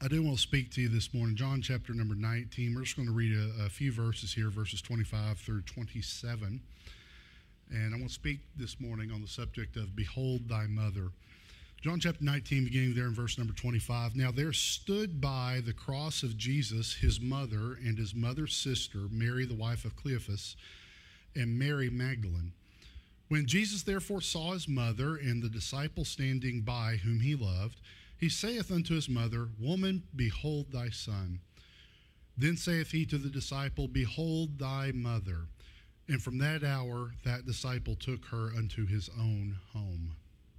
I do want to speak to you this morning. John chapter number 19. We're just going to read a few verses here, verses 25 through 27. And I want to speak this morning on the subject of Behold thy mother. John chapter 19, beginning there in verse number 25. Now there stood by the cross of Jesus his mother and his mother's sister, Mary the wife of Cleophas, and Mary Magdalene. When Jesus therefore saw his mother and the disciple standing by whom he loved, he saith unto his mother, Woman, behold thy son. Then saith he to the disciple, Behold thy mother. And from that hour that disciple took her unto his own home.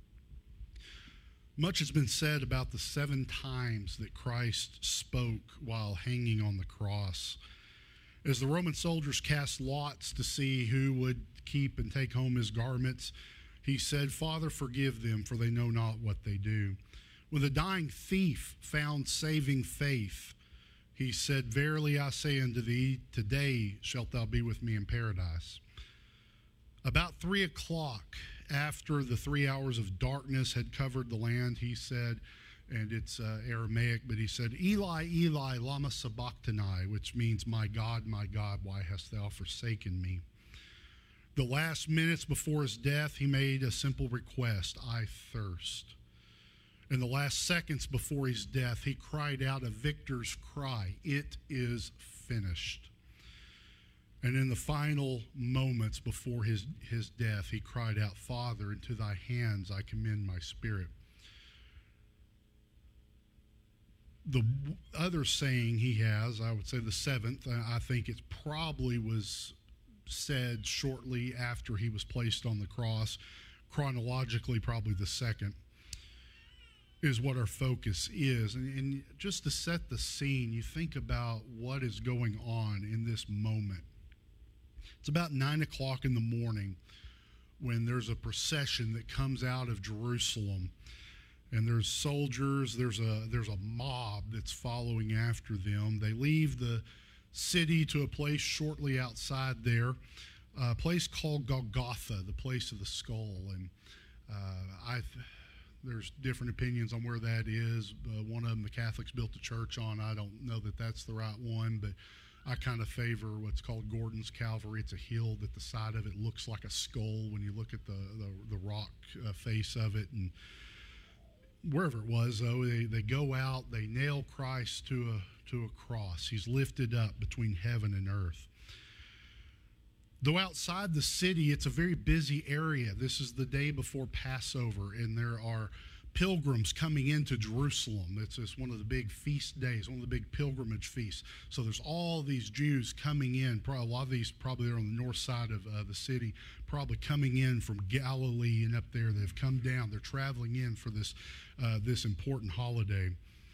Much has been said about the 7 times that Christ spoke while hanging on the cross. As the Roman soldiers cast lots to see who would keep and take home his garments, he said, Father, forgive them, for they know not what they do. When the dying thief found saving faith, he said, Verily I say unto thee, today shalt thou be with me in paradise. About 3 o'clock, after the 3 hours of darkness had covered the land, he said, and it's Aramaic, but he said, Eli, Eli, lama sabachthani, which means, my God, why hast thou forsaken me? The last minutes before his death, he made a simple request, I thirst. In the last seconds before his death, he cried out a victor's cry, it is finished. And in the final moments before his death, he cried out, Father, into thy hands I commend my spirit. The other saying he has, I would say the 7th, I think it probably was said shortly after he was placed on the cross, chronologically probably the 2nd. Is what our focus is. And just to set the scene, you think about what is going on in this moment. It's about 9 o'clock in the morning when there's a procession that comes out of Jerusalem. And there's soldiers, there's a mob that's following after them. They leave the city to a place shortly outside there, a place called Golgotha, the place of the skull. And there's different opinions on where that is. One of them the Catholics built a church on. I don't know that that's the right one, but I kind of favor what's called Gordon's Calvary. It's a hill that the side of it looks like a skull when you look at the rock face of it. And wherever it was, though, they go out, they nail Christ to a cross. He's lifted up between heaven and earth. Though outside the city, it's a very busy area. This is the day before Passover, and there are pilgrims coming into Jerusalem. It's one of the big feast days, one of the big pilgrimage feasts. So there's all these Jews coming in. A lot of these probably are on the north side of the city, probably coming in from Galilee and up there. They've come down. They're traveling in for this important holiday.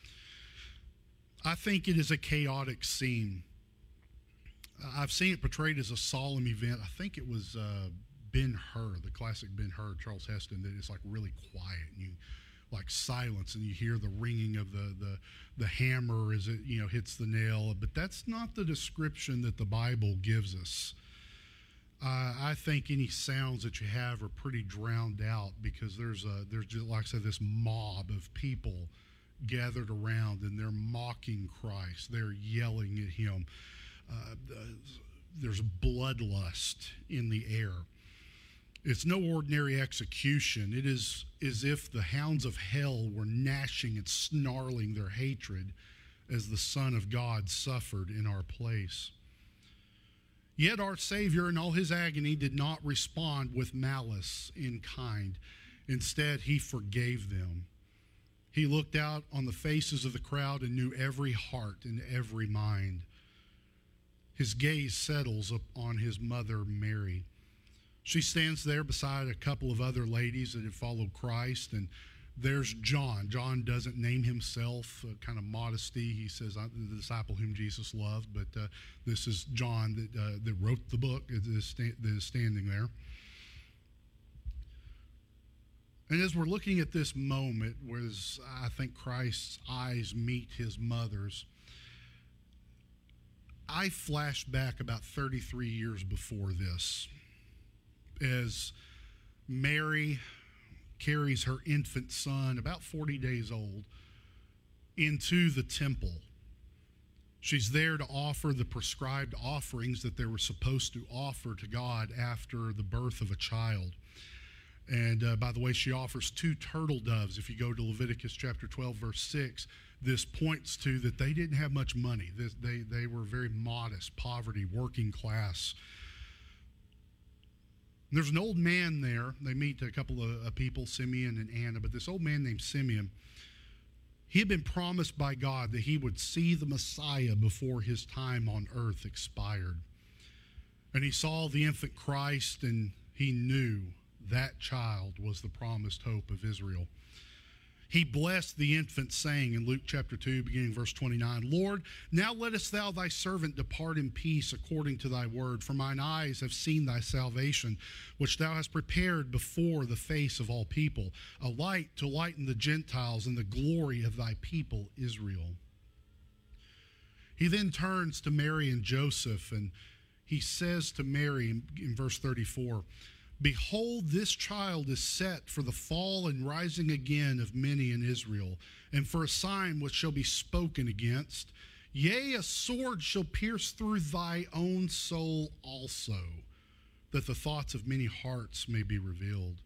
I think it is a chaotic scene. I've seen it portrayed as a solemn event. I think it was Ben-Hur, the classic Ben-Hur, Charles Heston, that it's like really quiet and you like silence and you hear the ringing of the hammer as it hits the nail. But that's not the description that the Bible gives us. I think any sounds that you have are pretty drowned out because there's just, like I said, this mob of people gathered around and they're mocking Christ. They're yelling at him. There's bloodlust in the air. It's no ordinary execution. It is as if the hounds of hell were gnashing and snarling their hatred as the Son of God suffered in our place. Yet our Savior in all his agony did not respond with malice in kind. Instead, he forgave them. He looked out on the faces of the crowd and knew every heart and every mind. His gaze settles upon his mother, Mary. She stands there beside a couple of other ladies that had followed Christ, and there's John. John doesn't name himself, kind of modesty. He says, I'm the disciple whom Jesus loved, but this is John that wrote the book that is standing there. And as we're looking at this moment, where I think Christ's eyes meet his mother's, I flash back about 33 years before this as Mary carries her infant son, about 40 days old, into the temple. She's there to offer the prescribed offerings that they were supposed to offer to God after the birth of a child. And by the way, she offers 2 turtle doves. If you go to Leviticus chapter 12, verse 6, this points to that they didn't have much money. They were very modest, poverty, working class. And there's an old man there. They meet a couple of people, Simeon and Anna, but this old man named Simeon, he had been promised by God that he would see the Messiah before his time on earth expired. And he saw the infant Christ, and he knew that child was the promised hope of Israel. He blessed the infant, saying in Luke chapter 2, beginning verse 29, Lord, now lettest thou thy servant depart in peace according to thy word, for mine eyes have seen thy salvation, which thou hast prepared before the face of all people, a light to lighten the Gentiles and the glory of thy people Israel. He then turns to Mary and Joseph, and he says to Mary in verse 34, Behold, this child is set for the fall and rising again of many in Israel, and for a sign which shall be spoken against. Yea, a sword shall pierce through thy own soul also, that the thoughts of many hearts may be revealed.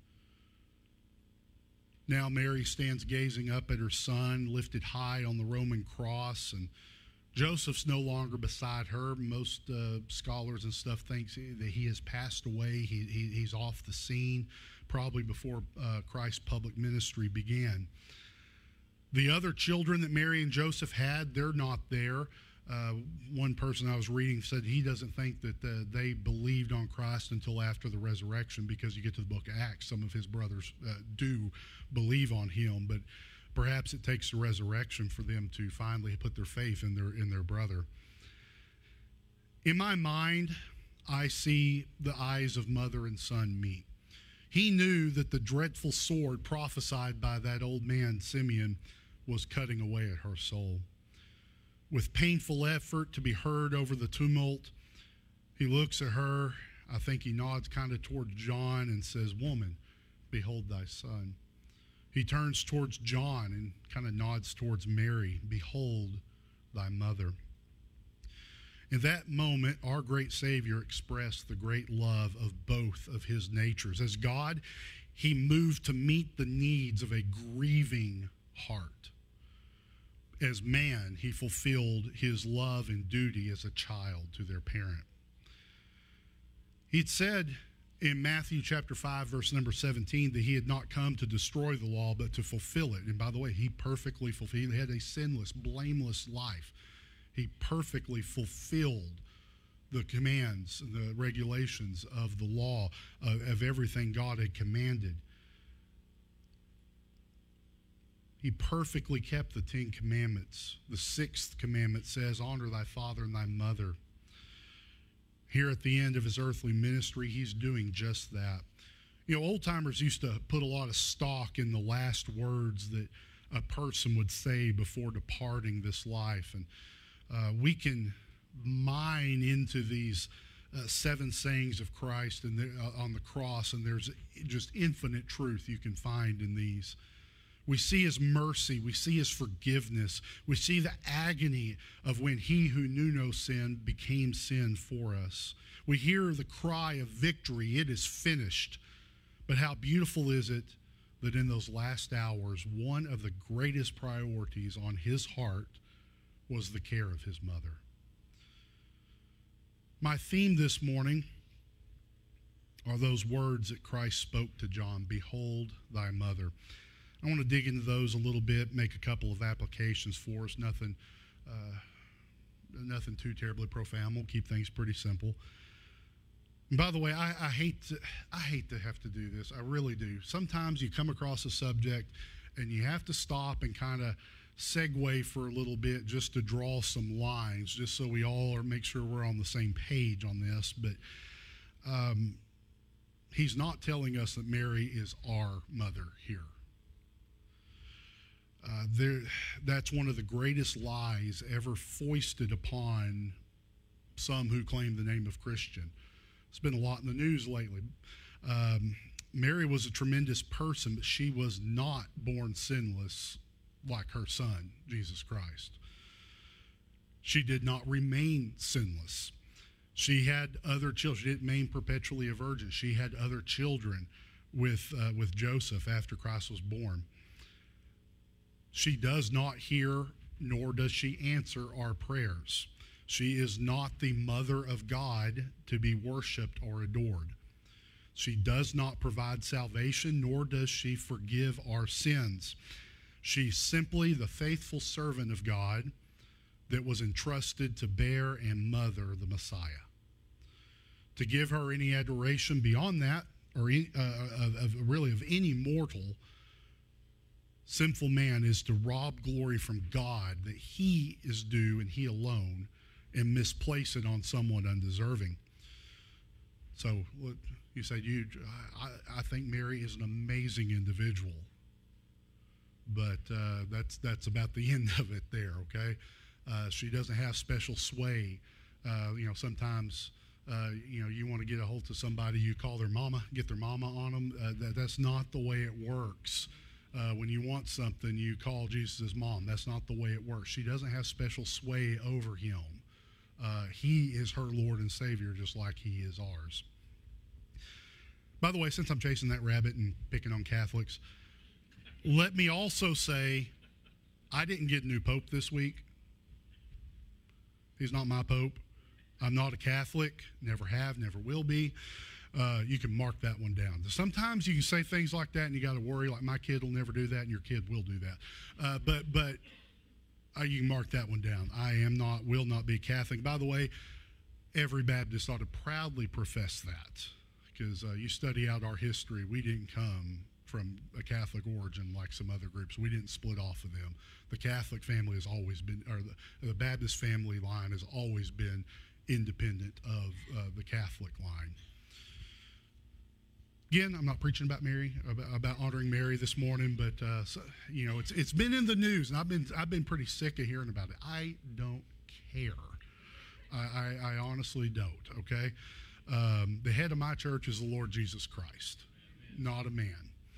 Now Mary stands gazing up at her son, lifted high on the Roman cross, and Joseph's no longer beside her. Most scholars and stuff think that he has passed away. He's off the scene, probably before Christ's public ministry began. The other children that Mary and Joseph had, they're not there. One person I was reading said he doesn't think that they believed on Christ until after the resurrection, because you get to the book of Acts, some of his brothers do believe on him, but perhaps it takes the resurrection for them to finally put their faith in their brother. In my mind, I see the eyes of mother and son meet. He knew that the dreadful sword prophesied by that old man, Simeon, was cutting away at her soul. With painful effort to be heard over the tumult, he looks at her. I think he nods kind of towards John and says, Woman, behold thy son. He turns towards John and kind of nods towards Mary. Behold thy mother. In that moment, our great Savior expressed the great love of both of his natures. As God, he moved to meet the needs of a grieving heart. As man, he fulfilled his love and duty as a child to their parent. He'd said in Matthew chapter 5, verse number 17, that he had not come to destroy the law, but to fulfill it. And by the way, he perfectly fulfilled. He had a sinless, blameless life. He perfectly fulfilled the commands and the regulations of the law, of everything God had commanded. He perfectly kept the 10 commandments. The 6th commandment says, honor thy father and thy mother. Here at the end of his earthly ministry, he's doing just that. You know, old-timers used to put a lot of stock in the last words that a person would say before departing this life. And we can mine into these 7 sayings of Christ and on the cross, and there's just infinite truth you can find in these. We see his mercy. We see his forgiveness. We see the agony of when he who knew no sin became sin for us. We hear the cry of victory. It is finished. But how beautiful is it that in those last hours, one of the greatest priorities on his heart was the care of his mother. My theme this morning are those words that Christ spoke to John, behold thy mother. I want to dig into those a little bit, make a couple of applications for us. Nothing too terribly profound. We'll keep things pretty simple. And by the way, I hate to have to do this. I really do. Sometimes you come across a subject and you have to stop and kind of segue for a little bit just to draw some lines, just so we all make sure we're on the same page on this. But he's not telling us that Mary is our mother here. That's one of the greatest lies ever foisted upon some who claim the name of Christian. It's been a lot in the news lately. Mary was a tremendous person, but she was not born sinless like her son, Jesus Christ. She did not remain sinless. She had other children. She didn't remain perpetually a virgin. She had other children with Joseph after Christ was born. She does not hear, nor does she answer our prayers. She is not the mother of God to be worshiped or adored. She does not provide salvation, nor does she forgive our sins. She's simply the faithful servant of God that was entrusted to bear and mother the Messiah. To give her any adoration beyond that, or of any mortal, sinful man, is to rob glory from God that he is due and he alone, and misplace it on someone undeserving. So you say, I think Mary is an amazing individual, but that's about the end of it there, okay? She doesn't have special sway. Sometimes, you want to get a hold of somebody, you call their mama, get their mama on them. That's not the way it works. When you want something, you call Jesus' mom. That's not the way it works. She doesn't have special sway over him. He is her Lord and Savior, just like he is ours. By the way, since I'm chasing that rabbit and picking on Catholics, let me also say, I didn't get a new pope this week. He's not my pope. I'm not a Catholic, never have, never will be. You can mark that one down. Sometimes you can say things like that and you got to worry, like my kid will never do that and your kid will do that. But you can mark that one down. Will not be Catholic. By the way, every Baptist ought to proudly profess that, because you study out our history. We didn't come from a Catholic origin like some other groups. We didn't split off of them. The Catholic family has always been, or the Baptist family line has always been independent of the Catholic line. Again, I'm not preaching about Mary, about honoring Mary this morning, but it's been in the news, and I've been pretty sick of hearing about it. I don't care. I honestly don't. Okay, the head of my church is the Lord Jesus Christ, not a man.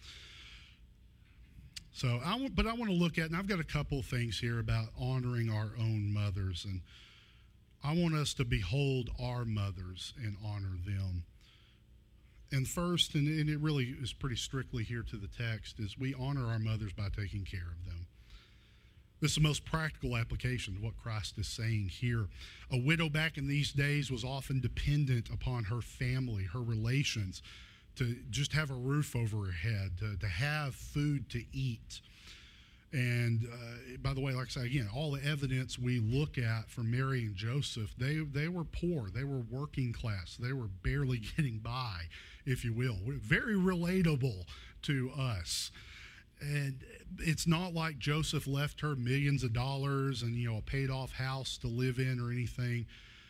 So I want to look at, and I've got a couple of things here about honoring our own mothers, and I want us to behold our mothers and honor them. And first, and it really is pretty strictly here to the text, is we honor our mothers by taking care of them. This is the most practical application of what Christ is saying here. A widow back in these days was often dependent upon her family, her relations, to just have a roof over her head, to have food to eat. And by the way, like I say, again, all the evidence we look at for Mary and Joseph, they were poor. They were working class. They were barely getting by, if you will. Very relatable to us. And it's not like Joseph left her millions of dollars and, a paid-off house to live in or anything.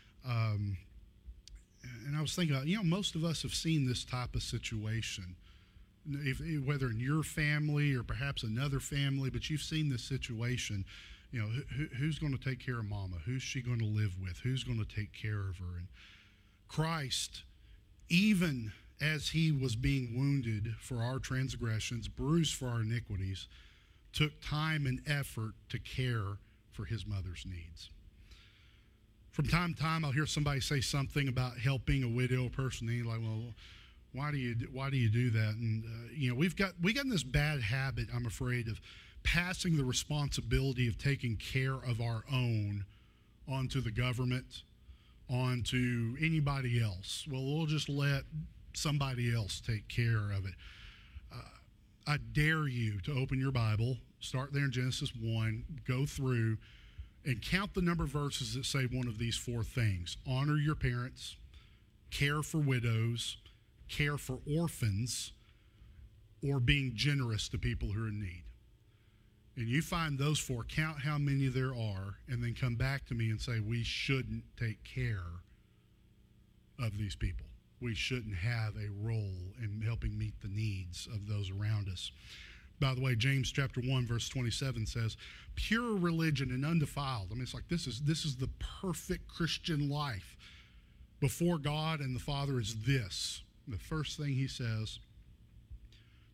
And I was thinking about, most of us have seen this type of situation. Whether in your family or perhaps another family, but you've seen this situation, who's going to take care of mama? Who's she going to live with? Who's going to take care of her? And Christ, even as he was being wounded for our transgressions, bruised for our iniquities, took time and effort to care for his mother's needs. From time to time, I'll hear somebody say something about helping a widow person, and like, well, why do you do that? And we've got in this bad habit, I'm afraid, of passing the responsibility of taking care of our own onto the government, onto anybody else. Well, we'll just let somebody else take care of it. I dare you to open your Bible, start there in Genesis 1, go through, and count the number of verses that say one of these four things: honor your parents, care for widows, care for orphans, or being generous to people who are in need. And you find those four, count how many there are, and then come back to me and say, we shouldn't take care of these people. We shouldn't have a role in helping meet the needs of those around us. By the way, James chapter 1, verse 27 says, pure religion and undefiled. I mean, it's like this is the perfect Christian life before God and the Father is this. The first thing he says,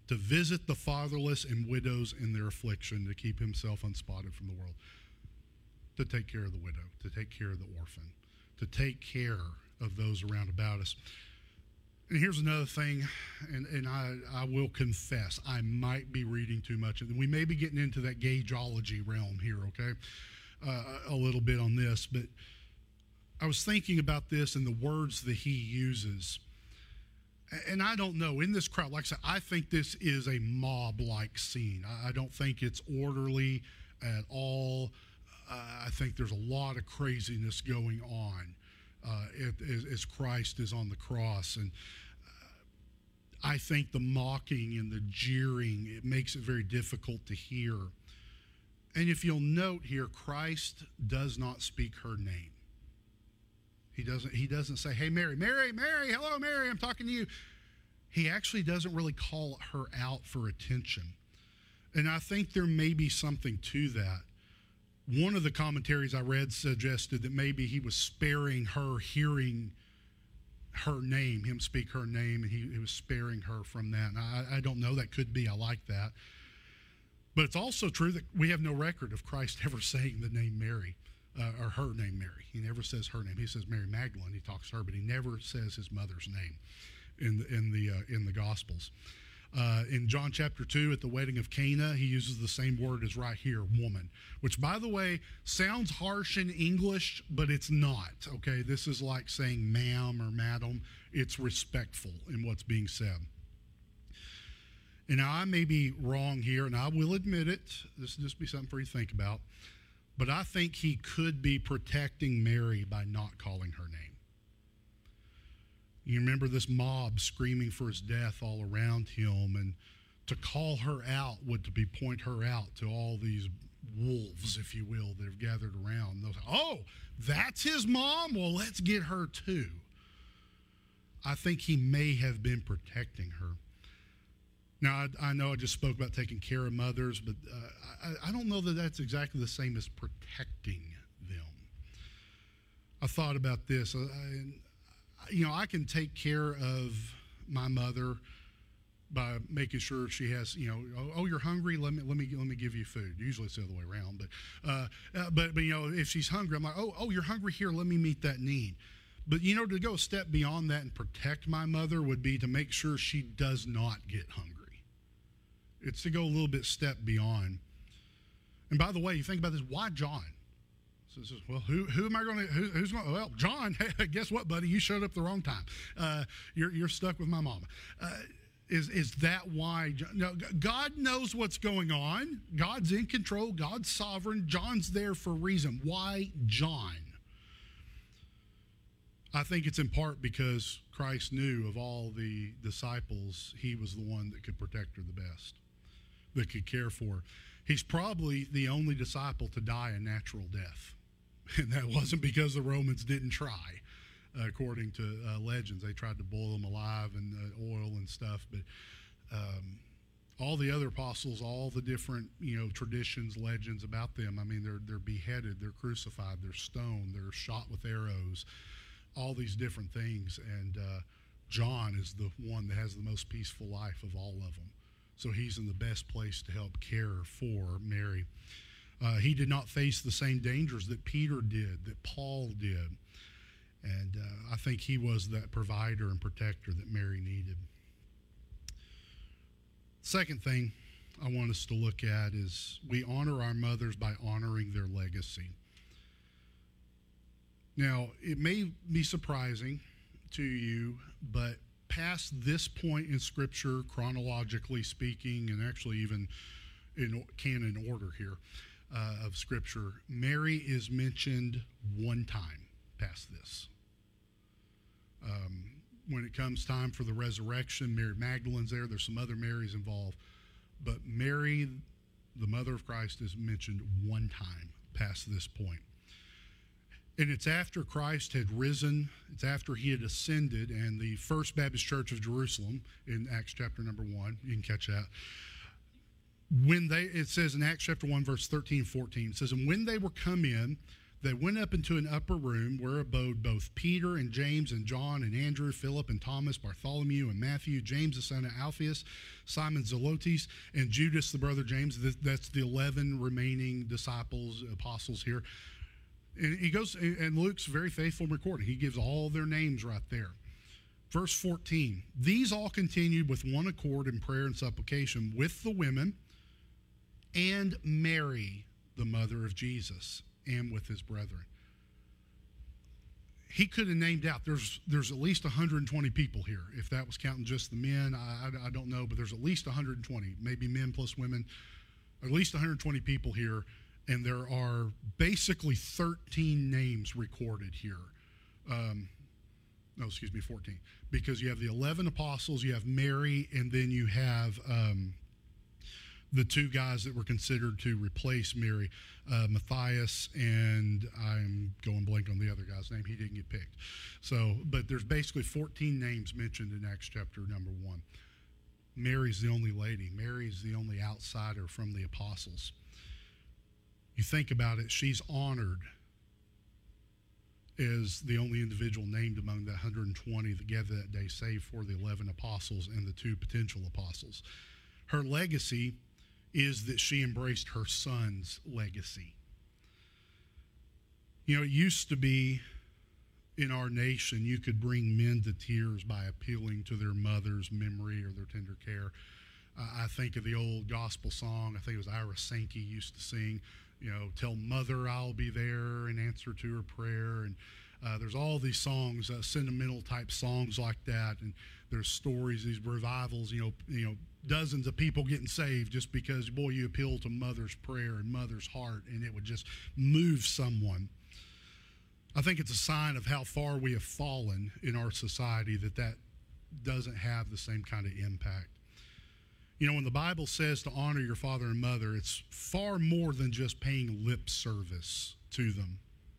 to visit the fatherless and widows in their affliction, to keep himself unspotted from the world, to take care of the widow, to take care of the orphan, to take care of those around about us. And here's another thing, and I will confess, I might be reading too much. And we may be getting into that gageology realm here, okay, a little bit on this. But I was thinking about this and the words that he uses. And I don't know, in this crowd, like I said, I think this is a mob-like scene. I don't think it's orderly at all. I think there's a lot of craziness going on as Christ is on the cross. And I think the mocking and the jeering, it makes it very difficult to hear. And if you'll note here, Christ does not speak her name. He doesn't say, hey, Mary, Mary, Mary, hello, Mary, I'm talking to you. He actually doesn't really call her out for attention. And I think there may be something to that. One of the commentaries I read suggested that maybe he was sparing her hearing her name, him speak her name, and he was sparing her from that. And I don't know, that could be. I like that. But it's also true that we have no record of Christ ever saying the name Mary, or her name Mary. He never says her name. He says Mary Magdalene. He talks to her, but he never says his mother's name in the Gospels. In John chapter 2, at the wedding of Cana, he uses the same word as right here, woman, which, by the way, sounds harsh in English, but it's not, okay? This is like saying ma'am or madam. It's respectful in what's being said. And now, I may be wrong here, and I will admit it. This will just be something for you to think about. But I think he could be protecting Mary by not calling her name. You remember this mob screaming for his death all around him, and to call her out would to be point her out to all these wolves, if you will, that have gathered around. They'll say, oh, that's his mom? Well, let's get her too. I think he may have been protecting her. Now, I know I just spoke about taking care of mothers, but I don't know that that's exactly the same as protecting them. I thought about this. I can take care of my mother by making sure she has, oh, you're hungry. Let me give you food. Usually it's the other way around, but if she's hungry, I'm like, oh, you're hungry. Here, let me meet that need. But to go a step beyond that and protect my mother would be to make sure she does not get hungry. It's to go a little bit step beyond. And by the way, you think about this. Why John? So well, who am I going to, who's going to, well, John, guess what, buddy? You showed up the wrong time. You're stuck with my mama. Is that why? No, God knows what's going on. God's in control. God's sovereign. John's there for a reason. Why John? I think it's in part because Christ knew of all the disciples, he was the one that could protect her the best, that could care for her. He's probably the only disciple to die a natural death. And that wasn't because the Romans didn't try. According to legends, they tried to boil him alive and oil and stuff. But all the other apostles, all the different traditions, legends about them. I mean, they're beheaded, they're crucified, they're stoned, they're shot with arrows, all these different things. And John is the one that has the most peaceful life of all of them. So he's in the best place to help care for Mary. He did not face the same dangers that Peter did, that Paul did. And I think he was that provider and protector that Mary needed. Second thing I want us to look at is we honor our mothers by honoring their legacy. Now, it may be surprising to you, but past this point in Scripture, chronologically speaking, and actually even in canon order here of Scripture, Mary is mentioned one time past this. When it comes time for the resurrection, Mary Magdalene's there. There's some other Marys involved. But Mary, the mother of Christ, is mentioned one time past this point. And it's after Christ had risen, it's after he had ascended, and the First Baptist Church of Jerusalem, in Acts chapter number 1, you can catch that. It says in Acts chapter 1, verse 13 and 14, it says, and when they were come in, They went up into an upper room where abode both Peter and James and John and Andrew, Philip and Thomas, Bartholomew and Matthew, James the son of Alphaeus, Simon Zelotes, and Judas the brother James. That's the 11 remaining disciples, apostles here. And he goes, and Luke's very faithful recording. He gives all their names right there. Verse 14, these all continued with one accord in prayer and supplication with the women and Mary, the mother of Jesus, and with his brethren. He could have named out, there's at least 120 people here. If that was counting just the men, I don't know, but there's at least 120, maybe men plus women, at least 120 people here. And there are basically 13 names recorded here. 14. Because you have the 11 apostles, you have Mary, and then you have the two guys that were considered to replace Mary, Matthias, and I'm going blank on the other guy's name. He didn't get picked. So, but there's basically 14 names mentioned in Acts chapter number 1. Mary's the only lady. Mary's the only outsider from the apostles. You think about it, she's honored as the only individual named among the 120 that gathered that day, save for the 11 apostles and the 2 potential apostles. Her legacy is that she embraced her son's legacy. You know, it used to be in our nation, you could bring men to tears by appealing to their mother's memory or their tender care. I think of the old gospel song, I think it was Ira Sankey used to sing, you know, tell mother I'll be there in answer to her prayer. And there's all these songs, sentimental type songs like that. And there's stories, these revivals, you know, dozens of people getting saved just because, boy, you appeal to mother's prayer and mother's heart, and it would just move someone. I think it's a sign of how far we have fallen in our society that doesn't have the same kind of impact. You know, when the Bible says to honor your father and mother, it's far more than just paying lip service to them.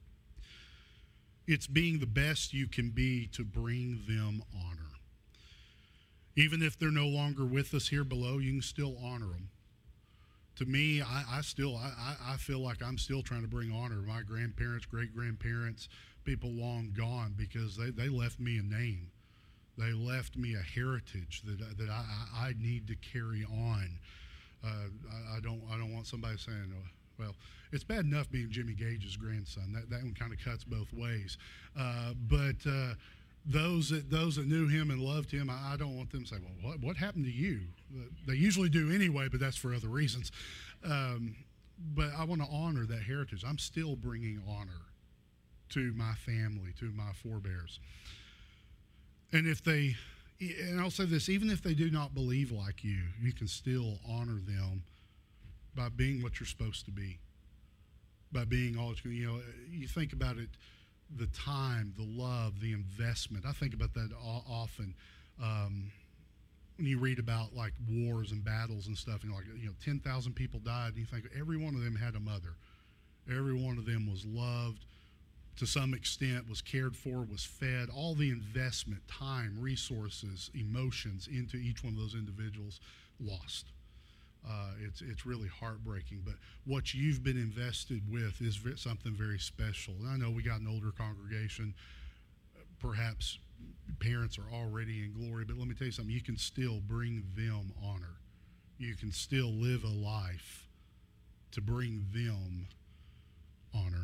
It's being the best you can be to bring them honor. Even if they're no longer with us here below, you can still honor them. To me, I feel like I'm still trying to bring honor to my grandparents, great-grandparents, people long gone, because they left me a name. They left me a heritage that I need to carry on. I don't want somebody saying, well, it's bad enough being Jimmy Gage's grandson. That one kind of cuts both ways. But those that knew him and loved him, I don't want them to say, well, what happened to you? They usually do anyway, but that's for other reasons. But I want to honor that heritage. I'm still bringing honor to my family, to my forebears. And I'll say this, even if they do not believe like you, you can still honor them by being what you're supposed to be, by being all, you know, you think about it, the time, the love, the investment. I think about that often when you read about like wars and battles and stuff, and like, you know, 10,000 people died, and you think every one of them had a mother. Every one of them was loved to some extent, was cared for, was fed. All the investment, time, resources, emotions into each one of those individuals lost. It's really heartbreaking, but what you've been invested with is something very special. And I know we got an older congregation, perhaps parents are already in glory, but let me tell you something, you can still bring them honor. You can still live a life to bring them honor.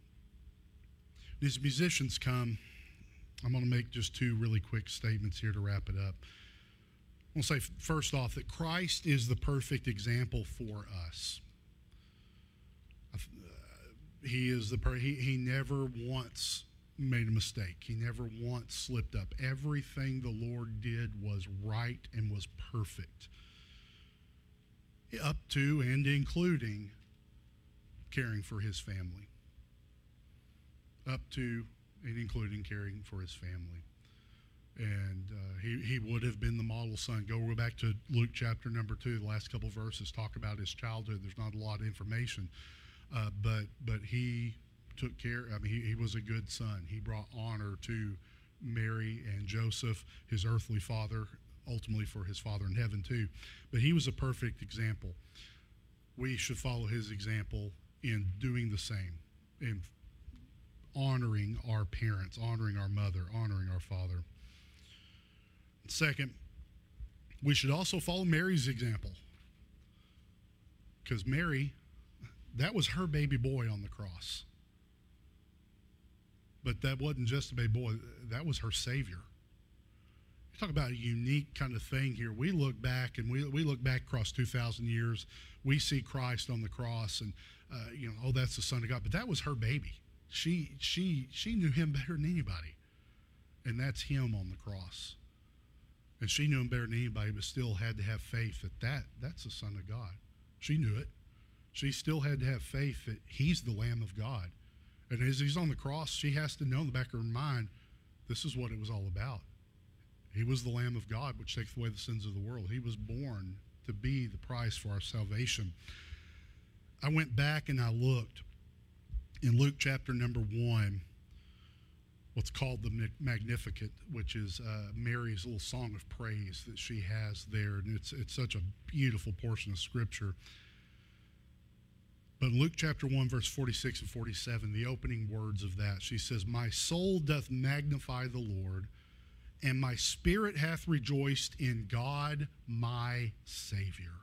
As musicians come, I'm going to make just 2 really quick statements here to wrap it up. I want to say, first off, that Christ is the perfect example for us. He never once made a mistake. He never once slipped up. Everything the Lord did was right and was perfect, up to and including caring for his family. Up to and including caring for his family. And he would have been the model son. Go back to Luke chapter number 2. The last couple of verses talk about his childhood. There's not a lot of information. But he took care. I mean, he was a good son. He brought honor to Mary and Joseph, his earthly father, ultimately for his Father in heaven too. But he was a perfect example. We should follow his example in doing the same, in honoring our parents, honoring our mother, honoring our father. Second, we should also follow Mary's example, because Mary, that was her baby boy on the cross. But that wasn't just a baby boy, that was her Savior. You talk about a unique kind of thing here. We look back, and we look back across 2,000 years. We see Christ on the cross, and oh, that's the Son of God. But that was her baby. She knew him better than anybody, and that's him on the cross. And she knew him better than anybody, but still had to have faith that's the Son of God. She knew it. She still had to have faith that he's the Lamb of God. And as he's on the cross, she has to know in the back of her mind, this is what it was all about. He was the Lamb of God, which takes away the sins of the world. He was born to be the price for our salvation. I went back and I looked in Luke chapter number 1, what's called the Magnificat, which is Mary's little song of praise that she has there. And it's such a beautiful portion of Scripture. But in Luke chapter 1, verse 46 and 47, the opening words of that, she says, "My soul doth magnify the Lord, and my spirit hath rejoiced in God my Savior."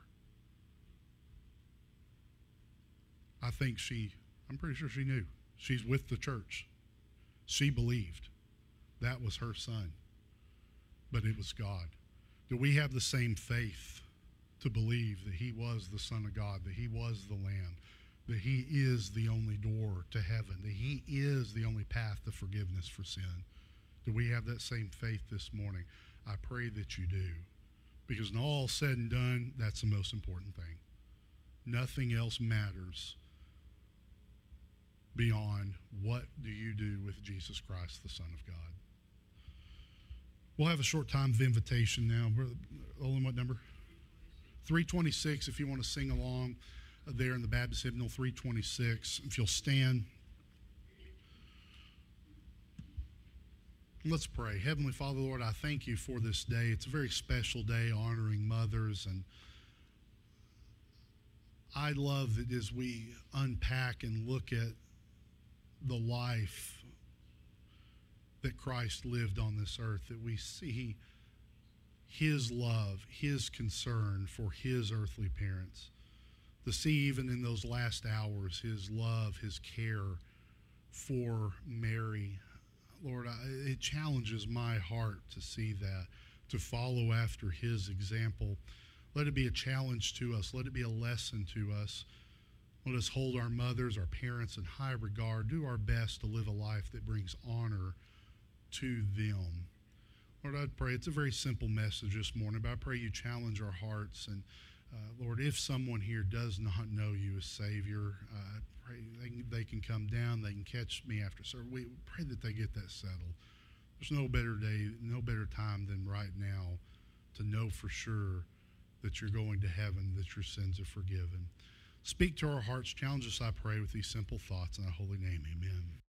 I'm pretty sure she knew. She's with the church. She believed that was her son, but it was God. Do we have the same faith to believe that he was the Son of God, that he was the Lamb, that he is the only door to heaven, that he is the only path to forgiveness for sin? Do we have that same faith this morning? I pray that you do, because when all said and done, that's the most important thing. Nothing else matters beyond what do you do with Jesus Christ, the Son of God. We'll have a short time of invitation now. Olin, what number? 326, if you want to sing along there in the Baptist hymnal, 326. If you'll stand. Let's pray. Heavenly Father, Lord, I thank you for this day. It's a very special day honoring mothers, and I love that as we unpack and look at the life that Christ lived on this earth, that we see his love, his concern for his earthly parents. To see even in those last hours his love, his care for Mary. Lord, it challenges my heart to see that, to follow after his example. Let it be a challenge to us. Let it be a lesson to us. Let us hold our mothers, our parents in high regard. Do our best to live a life that brings honor to them. Lord, I pray it's a very simple message this morning, but I pray you challenge our hearts. And Lord, if someone here does not know you as Savior, I pray they can come down, they can catch me after service. We pray that they get that settled. There's no better day, no better time than right now to know for sure that you're going to heaven, that your sins are forgiven. Speak to our hearts. Challenge us, I pray, with these simple thoughts. In thy holy name, amen.